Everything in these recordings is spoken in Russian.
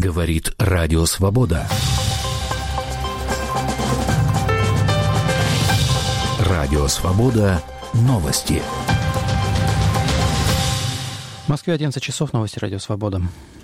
Говорит Радио Свобода. Радио Свобода. Новости. В Москве 11 часов. Новости Радио Свобода.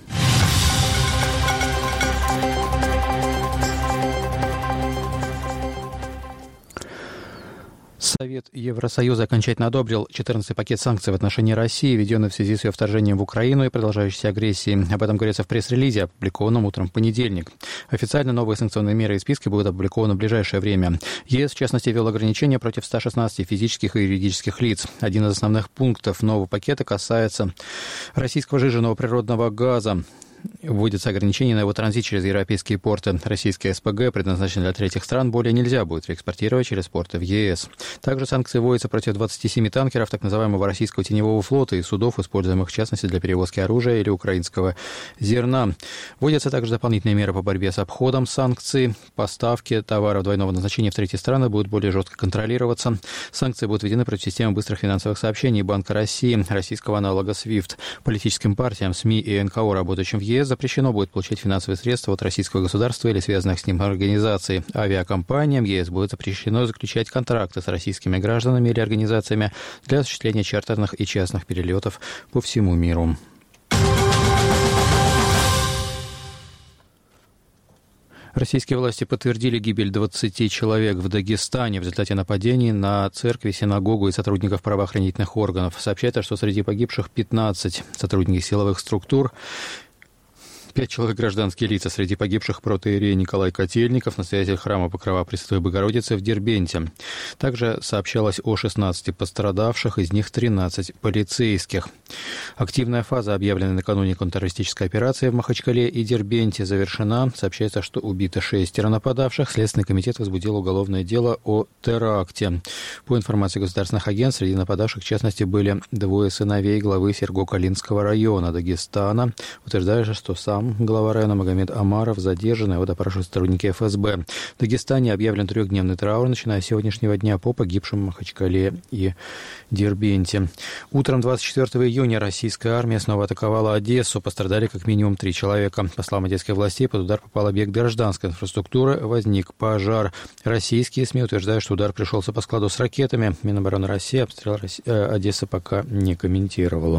Совет Евросоюза окончательно одобрил 14-й пакет санкций в отношении России, введенный в связи с ее вторжением в Украину и продолжающейся агрессией. Об этом говорится в пресс-релизе, опубликованном утром в понедельник. Официально новые санкционные меры и списки будут опубликованы в ближайшее время. ЕС, в частности, ввел ограничения против 116 физических и юридических лиц. Один из основных пунктов нового пакета касается российского сжиженного природного газа. Вводятся ограничения на его транзит через европейские порты. Российские СПГ, предназначенные для третьих стран, более нельзя будет реэкспортировать через порты в ЕС. Также санкции вводятся против 27 танкеров так называемого российского теневого флота и судов, используемых в частности для перевозки оружия или украинского зерна. Вводятся также дополнительные меры по борьбе с обходом санкций. Поставки товаров двойного назначения в третьи страны будут более жестко контролироваться. Санкции будут введены против системы быстрых финансовых сообщений Банка России, российского аналога SWIFT. Политическим партиям, СМИ и НКО, работающим в ЕС, запрещено будет получать финансовые средства от российского государства или связанных с ним организаций. Авиакомпаниям ЕС будет запрещено заключать контракты с российскими гражданами или организациями для осуществления чартерных и частных перелетов по всему миру. Российские власти подтвердили гибель 20 человек в Дагестане в результате нападений на церкви, синагогу и сотрудников правоохранительных органов. Сообщается, что среди погибших 15 сотрудников силовых структур, 5 человек гражданские лица. Среди погибших протоиерей Николай Котельников, настоятель храма Покрова Пресвятой Богородицы в Дербенте. Также сообщалось о 16 пострадавших, из них 13 полицейских. Активная фаза, объявленная накануне контртеррористической операции в Махачкале и Дербенте, завершена. Сообщается, что убито 6 нападавших. Следственный комитет возбудил уголовное дело о теракте. По информации государственных агентств, среди нападавших, в частности, были 2 сыновей главы Серго-Калинского района Дагестана. Утверждается, что сам глава района Магомед Амаров задержан, его допрашивают сотрудники ФСБ. В Дагестане объявлен 3-дневный траур, начиная с сегодняшнего дня, по погибшим в Махачкале и Дербенте. Утром 24 июня российская армия снова атаковала Одессу. Пострадали как минимум 3 человека. По словам одесских властей, под удар попал объект гражданской инфраструктуры, возник пожар. Российские СМИ утверждают, что удар пришелся по складу с ракетами. Минобороны России обстрел Одессы пока не комментировала.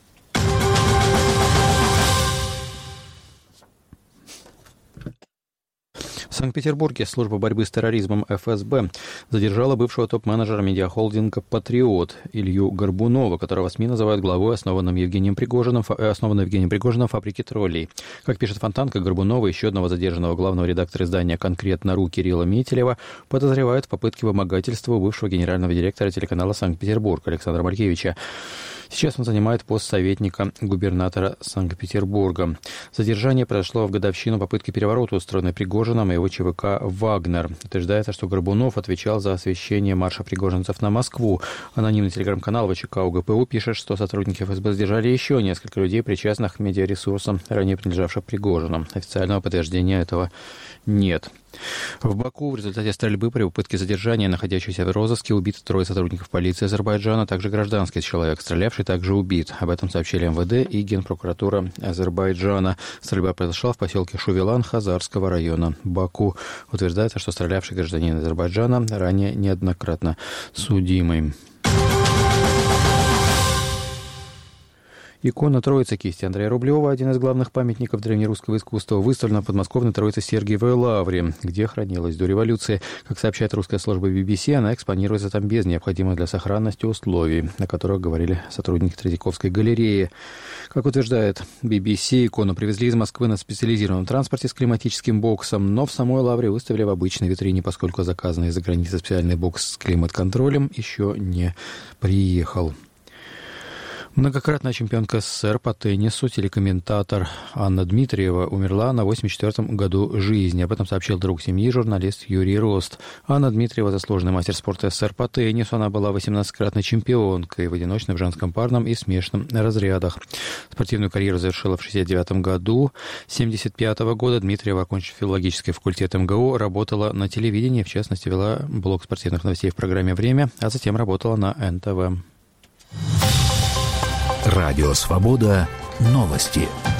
В Санкт-Петербурге служба борьбы с терроризмом ФСБ задержала бывшего топ-менеджера медиахолдинга «Патриот» Илью Горбунова, которого СМИ называют главой основанной Евгением Пригожиным фабрики троллей. Как пишет Фонтанка, Горбунова, еще одного задержанного главного редактора издания «Конкретно.ру» Кирилла Метелева, подозревают в попытке вымогательства у бывшего генерального директора телеканала «Санкт-Петербург» Александра Малькевича. Сейчас он занимает пост советника губернатора Санкт-Петербурга. Задержание произошло в годовщину попытки переворота, устроенной Пригожиным и его ЧВК «Вагнер». Утверждается, что Горбунов отвечал за освещение марша пригожинцев на Москву. Анонимный телеграм-канал ВЧК УГПУ пишет, что сотрудники ФСБ задержали еще несколько людей, причастных к медиаресурсам, ранее принадлежавшим Пригожину. Официального подтверждения этого нет. В Баку в результате стрельбы при попытке задержания находящихся в розыске убиты 3 сотрудников полиции Азербайджана, также гражданский человек, стрелявший, также убит. Об этом сообщили МВД и Генпрокуратура Азербайджана. Стрельба произошла в поселке Шувелан Хазарского района Баку. Утверждается, что стрелявший гражданин Азербайджана ранее неоднократно судимый. Икона Троицы кисти Андрея Рублева, один из главных памятников древнерусского искусства, выставлена в подмосковной Троице Сергиевой Лавре, где хранилась до революции. Как сообщает русская служба BBC, она экспонируется там без необходимых для сохранности условий, о которых говорили сотрудники Третьяковской галереи. Как утверждает BBC, икону привезли из Москвы на специализированном транспорте с климатическим боксом, но в самой Лавре выставили в обычной витрине, поскольку заказанный из-за границы специальный бокс с климат-контролем еще не приехал. Многократная чемпионка СССР по теннису, телекомментатор Анна Дмитриева умерла на 84-м году жизни. Об этом сообщил друг семьи, журналист Юрий Рост. Анна Дмитриева – заслуженный мастер спорта СССР по теннису. Она была 18-кратной чемпионкой в одиночном, в женском парном и смешанном разрядах. Спортивную карьеру завершила в 69-м году. С 75-го года Дмитриева, окончив филологический факультет МГУ, работала на телевидении, в частности, вела блог спортивных новостей в программе «Время», а затем работала на НТВ. Радио Свобода. Новости.